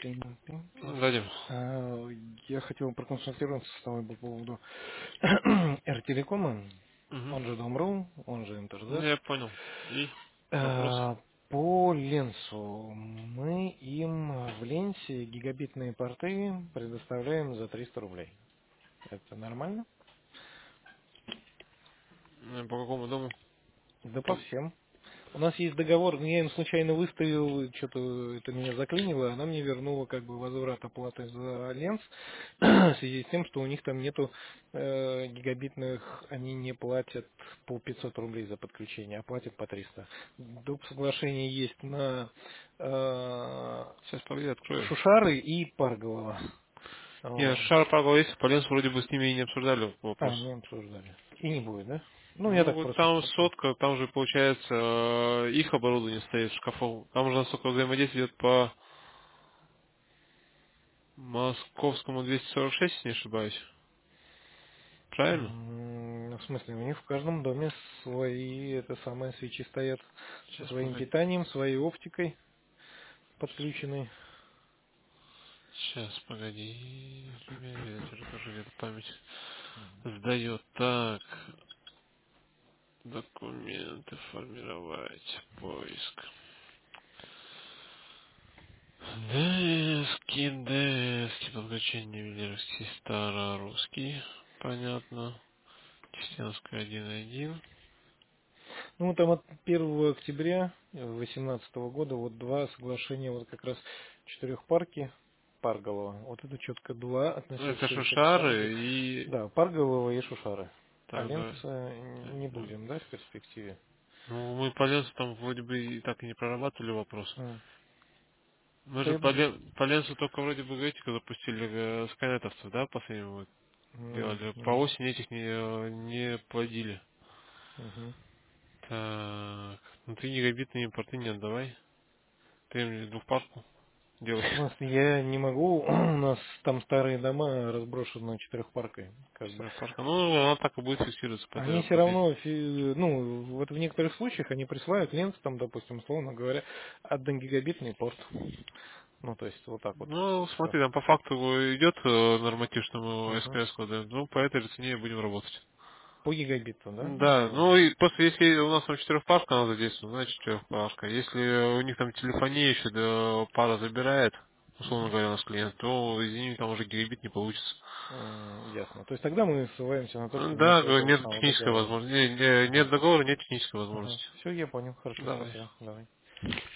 Пим-пим-пим. Дадим. Я хотел проконсультироваться с тобой по поводу Р-телекома, Угу. он же Дом.ру, он же МТРЗ. Я понял. И вопрос. А, По Ленсу мы им в Ленсе гигабитные порты предоставляем за 300 рублей. Это нормально? По какому дому? Да по По- всем. У нас есть договор, но я им случайно выставил, что-то это меня заклинило, она мне вернула как бы возврат оплаты за ленс в связи с тем, что у них там нету гигабитных, они не платят по 500 рублей за подключение, а платят по 300. Доп. Соглашение есть на Сейчас погоди, открою. Шушары и Парголова. Не, Вот. Шар Павел есть, по Ленсу вроде бы с ними и не обсуждали вопрос. Не обсуждали. И не будет, да? Ну, я Ну, так вот просто там спросил. сотка, там же, получается, их оборудование стоит в шкафу. Там уже настолько взаимодействие идет по московскому 246, если не ошибаюсь. Правильно? В смысле, у них в каждом доме свои, это самые свечи стоят со Сейчас, своим погоди. питанием, своей оптикой подключенной. Сейчас, погоди. Ветер тоже где-то память сдает. Так, документы формировать, поиск. Дески, подключение ювелирский, старорусский, понятно. Чистенская 1.1. Ну, там от 1 октября 2018 года вот два соглашения вот как раз четырехпарки Парголова. Вот это четко два, Это относящиеся к Паргу. шушары и... Да, Парголова и Шушары. А Так, да. Ленца Так, не да. будем, да, в перспективе? Ну, мы по Ленсу там вроде бы и так и не прорабатывали вопрос. М. Мы Да же я по Ленсу только вроде бы графику запустили скайнетовцев, да, последнего вот делали. По Мгм. осени этих не плодили. Мгм. Так, ну ты гигабитные порты не отдавай. Ты им двухпарку делай. В смысле, я не могу, у нас там старые дома разброшены четырехпаркой, как бы. Четырехпарка. Ну, она так и будет фиксироваться Они все под равно, ну, вот в некоторых случаях они присылают ленты, там, допустим, условно говоря, 1 гигабитный порт. Ну, то есть, вот так вот Ну, все. смотри, там по факту идет норматив, что мы Угу. СКС кладем. Ну, по этой же цене будем работать. По гигабиту, да? Да, ну и просто если у нас там четырехпарка она задействована, значит четырехпарка. Если у них там телефония еще до пара забирает, условно говоря, наш клиент, то извини, там уже гигабит не получится. Ясно. То есть тогда мы ссылаемся на то, что нет Да, этого нет самого технической договора. возможности. Нет Ага. договора, нет технической возможности. Все, я понял. Хорошо, Давай. спасибо. Давай.